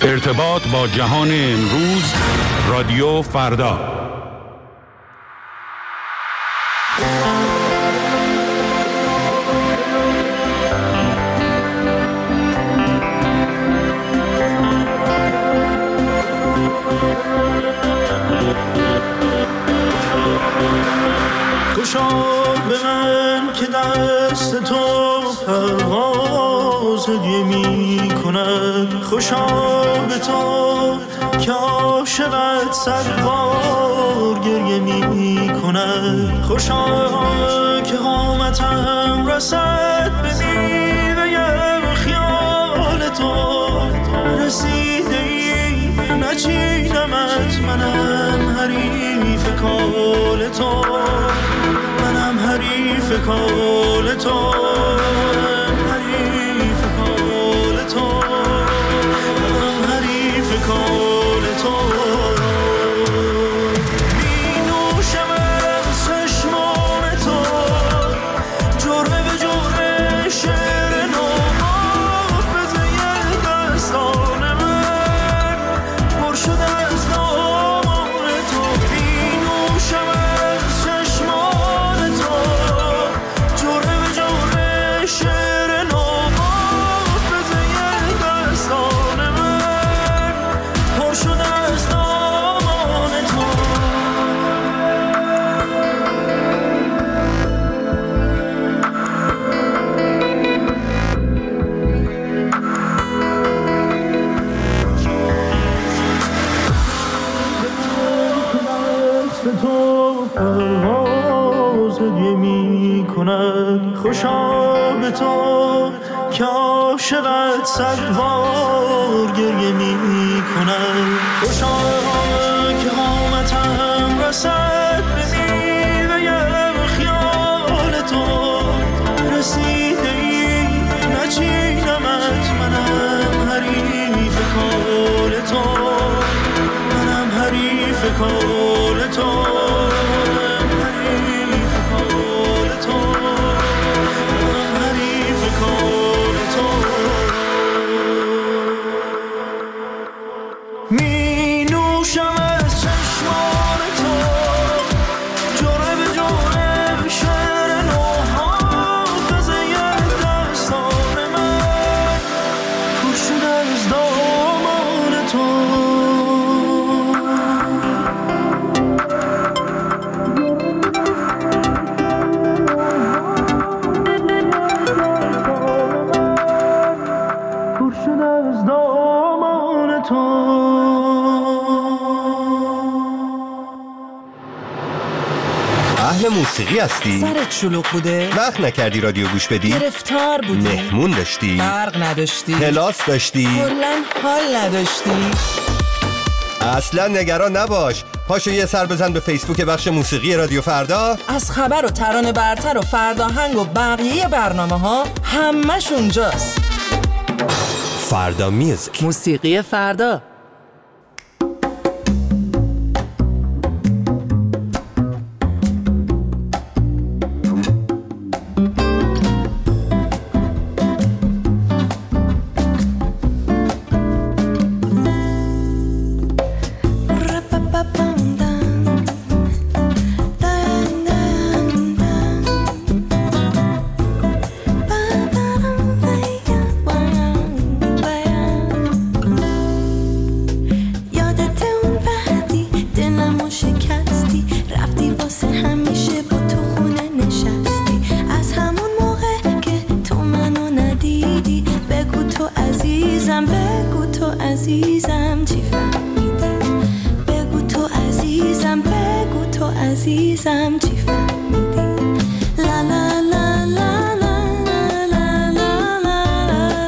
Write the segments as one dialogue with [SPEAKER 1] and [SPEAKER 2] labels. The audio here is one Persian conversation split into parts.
[SPEAKER 1] ارتباط با جهان امروز، رادیو فردا.
[SPEAKER 2] خوشا به من که دست تو پرواز هدیه می کند، خوشا به تو که عاشقت صد بار گریه می کند، خوشا که قامتم رسد به میوه خیال تو، رسیده ای نچینمت، منم حریف کال تو، منم حریف کال تو، حریف کال تو، منم حریف کال تو. می نوشم از چشمان تو، جرعه به جرعه شعر نو، حافظه دستان من پر شده از دامان تو. می نوشم از چشمان تو، جرعه به جرعه شعر نو، حافظه دستان من پر شده از دامان تو. دست تو پرواز هدیه می کند، خوشا به تو که عاشقت صد بار گریه می کند، خوشا که قامتم رسد به میوه خیال تو، رسیده ای نچینمت، منم حریف کال تو، منم حریف کال تو، حریف کال تو، منم حریف کال تو. می نوشم از چشمان تو، جرعه به جرعه شعر نو، حافظه دستان من پر شده از دامان تو. پر شده از دامان تو.
[SPEAKER 3] اهل موسیقی هستی؟
[SPEAKER 4] سرت شلوغ بوده؟
[SPEAKER 3] وقت نکردی رادیو گوش بدی؟
[SPEAKER 4] گرفتار بودی؟
[SPEAKER 3] مهمون داشتی؟
[SPEAKER 4] برق نداشتی؟
[SPEAKER 3] کلاس داشتی؟
[SPEAKER 4] کلاً حال نداشتی؟
[SPEAKER 3] اصلا نگران نباش، پاشو یه سر بزن به فیسبوک بخش موسیقی رادیو فردا.
[SPEAKER 4] از خبر و ترانه برتر و فرداهنگ و بقیه برنامه ها همش اونجاست.
[SPEAKER 3] فردا میوزیک،
[SPEAKER 4] موسیقی فردا.
[SPEAKER 5] عزیزم چی فهمیدی؟ بگو تو عزیزم، بگو تو عزیزم چی فهمیدی؟ لا لا لا لا لا لا لا لا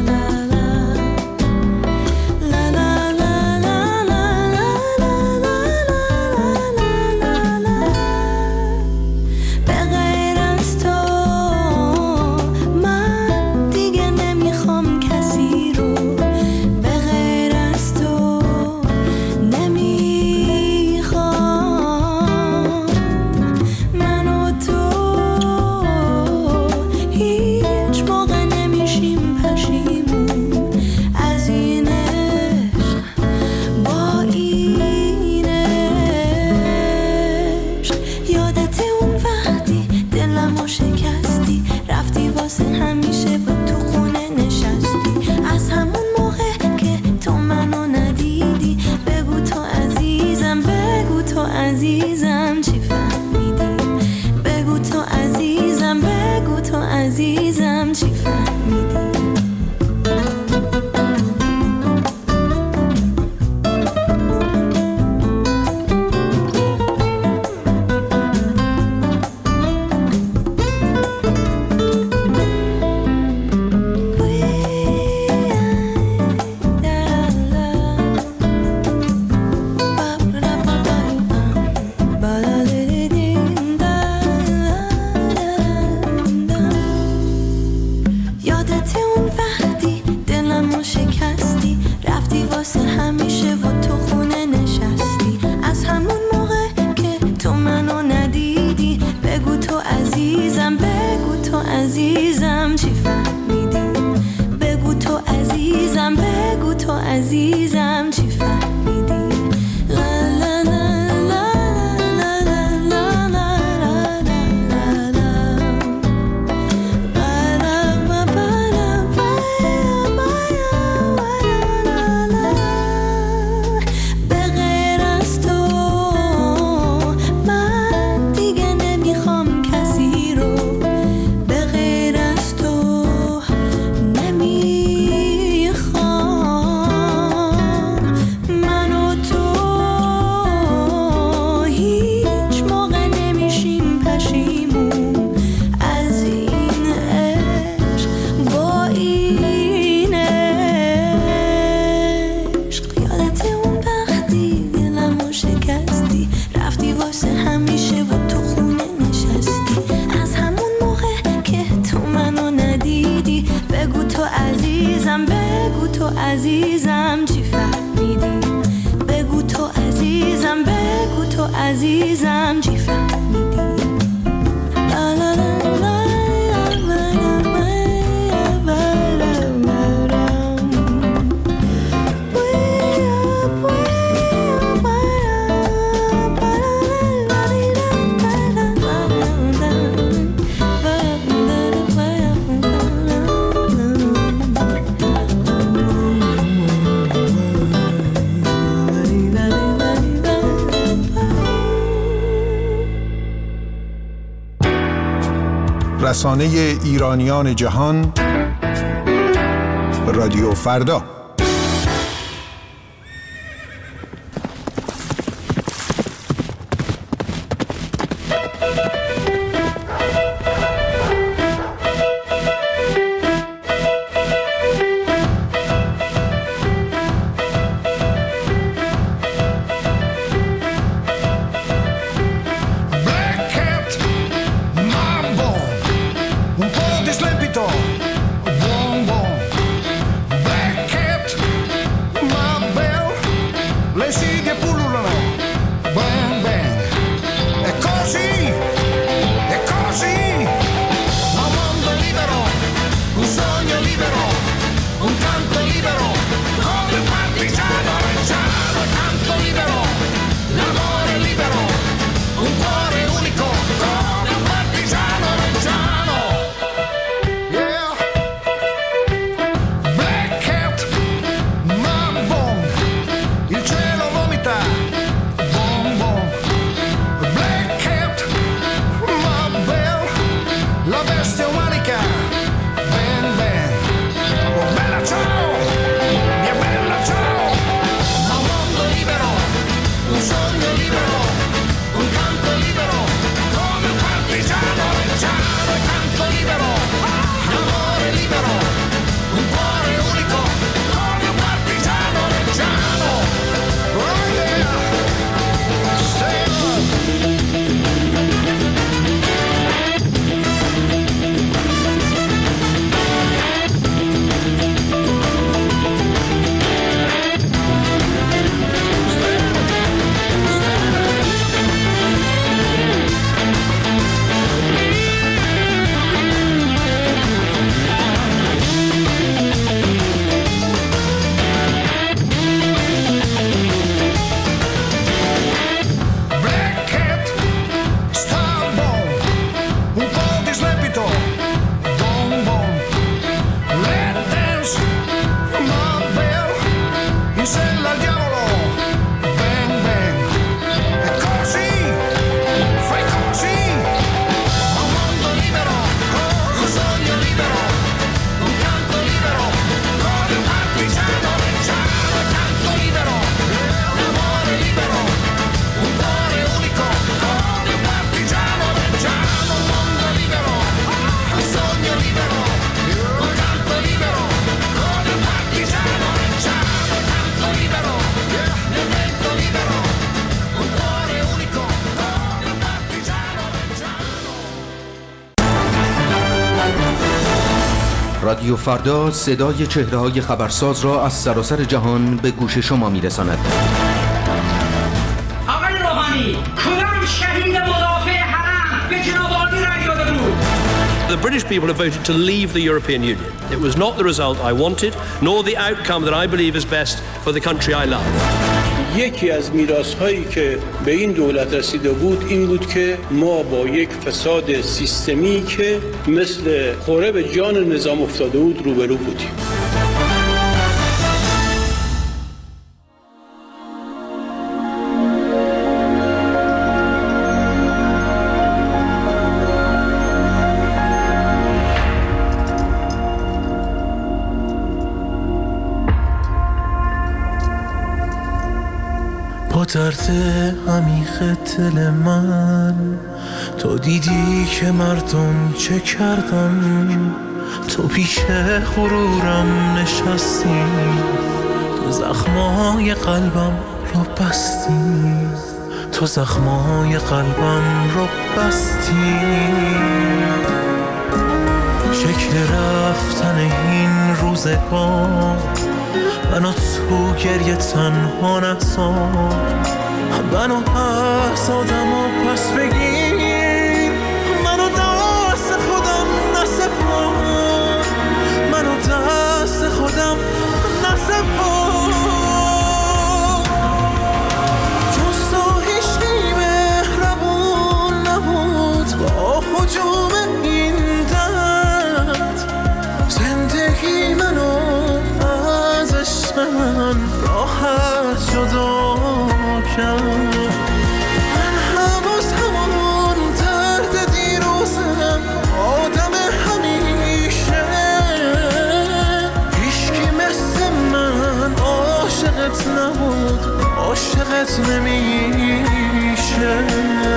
[SPEAKER 5] به غیر از تو من دیگه نمیخوام کسی رو، به غیر از تو نمیخوام عزیزم چی فهمیدی بگو تو عزیزم بگو تو عزیزم چی فهمیدی عزیزم چی فهمیدی بگو تو عزیزم بگو تو عزیزم چی فهمیدی لا لا لا لا لا لا به غیر از تو من دیگه نمیخوام کسی رو عزیزم چی فهمیدی بگو تو عزیزم بگو تو عزیزم چی فهمیدی لا لا لا لا
[SPEAKER 6] رسانه ایرانیان جهان رادیو فردا.
[SPEAKER 7] Black cat, رادیو فردا صدای چهره‌های خبرساز را از سراسر جهان به گوش شما می‌رساند.
[SPEAKER 8] آقای روحانی، کدام شهید مدافع حرم به جناب عالی رأی داده بود؟
[SPEAKER 9] The British people have voted to leave the European Union. It was not the result I wanted, nor the outcome that I believe is best for the country I love.
[SPEAKER 10] یکی از میراث‌هایی که به این دولت رسیده بود این بود که ما با یک فساد سیستمی که مثل خوره به جان نظام افتاده بود روبرو بودیم.
[SPEAKER 2] با درد عمیق دل من تو دیدی که مردم چه کردن، تو پیش غرورم نشستی، تو زخمای قلبم رو بستی، تو زخمای قلبم رو بستی. شکل رفتن این روزگار منو تو گریه تنها نذار، منو از آدم و پس بگیر، منو دست خودم نسپار، منو دست خودم نسپار. جز تو هیچکی مهربون نبود با هجوم این درد، زندگی منو من راحت جدا کرد. من هنوز همون درد دیروزم، آدم همیشه، هیچکی مثل من عاشقت نبود، عاشقت نمیشه.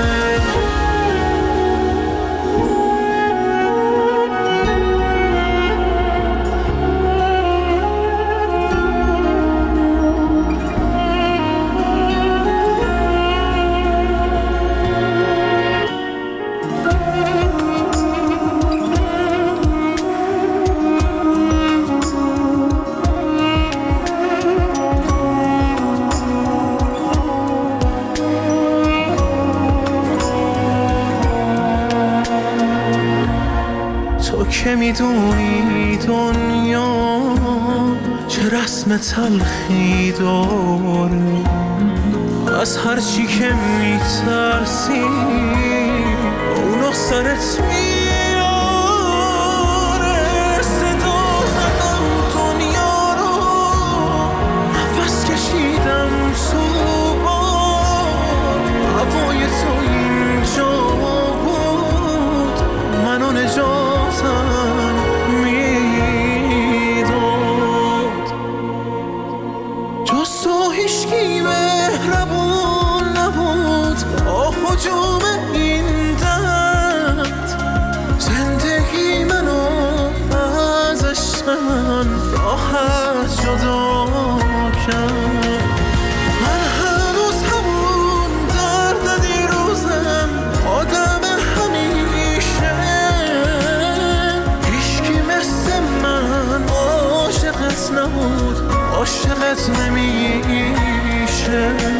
[SPEAKER 2] که میدونی دنیا چه رسم تلخی داره، از هر چی که میترسی اونو سرت میاره. صدا زدم دنیا رو، نفس کشیدم تو باد، هوای تو اینجا بود، منو نجاتم هیچکی مهربون نبود با هجوم این درد، زندگی منو از عشق من راحت جدا کرد. من هنوز همون درد دیروزم، آدم همیشه، هیچکی مثل من عاشقت نبود، عاشقت نمیشه.